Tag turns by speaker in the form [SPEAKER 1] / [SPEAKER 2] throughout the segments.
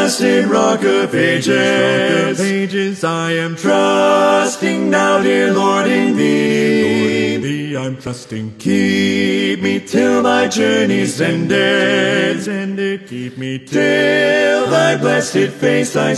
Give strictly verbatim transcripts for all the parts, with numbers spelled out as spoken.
[SPEAKER 1] blessed Rock of Ages,
[SPEAKER 2] Rock of Ages, I am
[SPEAKER 1] trusting now, dear Lord, in Thee.
[SPEAKER 2] Lord, in Thee I'm trusting.
[SPEAKER 1] Keep me till Thy journey's ended,
[SPEAKER 2] ended. Keep me
[SPEAKER 1] till Thy blessed face I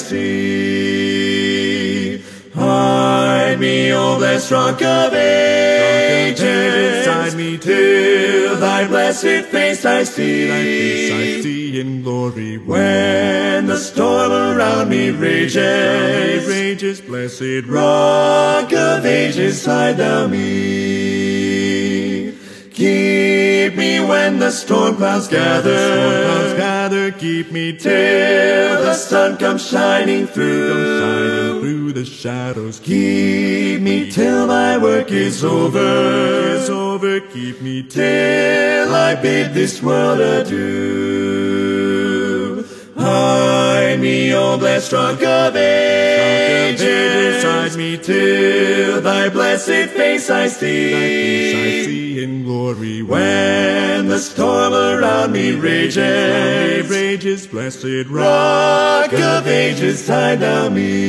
[SPEAKER 1] see. Hide me, O blessed Rock of Ages,
[SPEAKER 2] hide me
[SPEAKER 1] till Thy blessed face I see.
[SPEAKER 2] Thy face I see in glory.
[SPEAKER 1] When the storm around me rages,
[SPEAKER 2] rages, blessed
[SPEAKER 1] Rock of Ages, hide Thou me. Keep me when the storm clouds gather,
[SPEAKER 2] storm clouds gather. Keep me
[SPEAKER 1] till the sun comes shining through,
[SPEAKER 2] comes shining through the shadows.
[SPEAKER 1] Keep me till Thy work is over,
[SPEAKER 2] is over. Keep me
[SPEAKER 1] till I bid this world adieu. Hide me, O blessed Rock of Ages,
[SPEAKER 2] hide me
[SPEAKER 1] till Thy blessed face I see.
[SPEAKER 2] Thy face I see in glory.
[SPEAKER 1] When the storm around me rages,
[SPEAKER 2] rages, blessed
[SPEAKER 1] Rock of Ages, hide Thou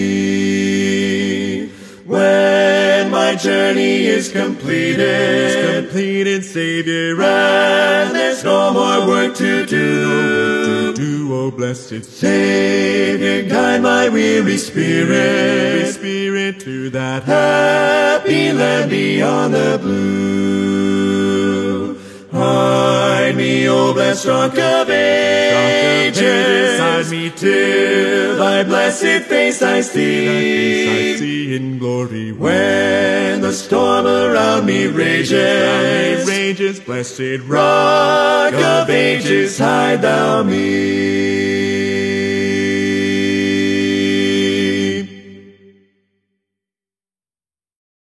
[SPEAKER 1] me. When my journey is completed,
[SPEAKER 2] is completed, Savior,
[SPEAKER 1] and there's no more work to do,
[SPEAKER 2] to do, O blessed
[SPEAKER 1] Savior, guide my weary spirit,
[SPEAKER 2] spirit to that
[SPEAKER 1] happy land beyond the blue. Hide me, O blessed Rock of Ages,
[SPEAKER 2] hide me
[SPEAKER 1] till Thy blessed face I see.
[SPEAKER 2] Thy face I see in glory.
[SPEAKER 1] When the storm around me rages,
[SPEAKER 2] rages, blessed
[SPEAKER 1] Rock of Ages, hide Thou me.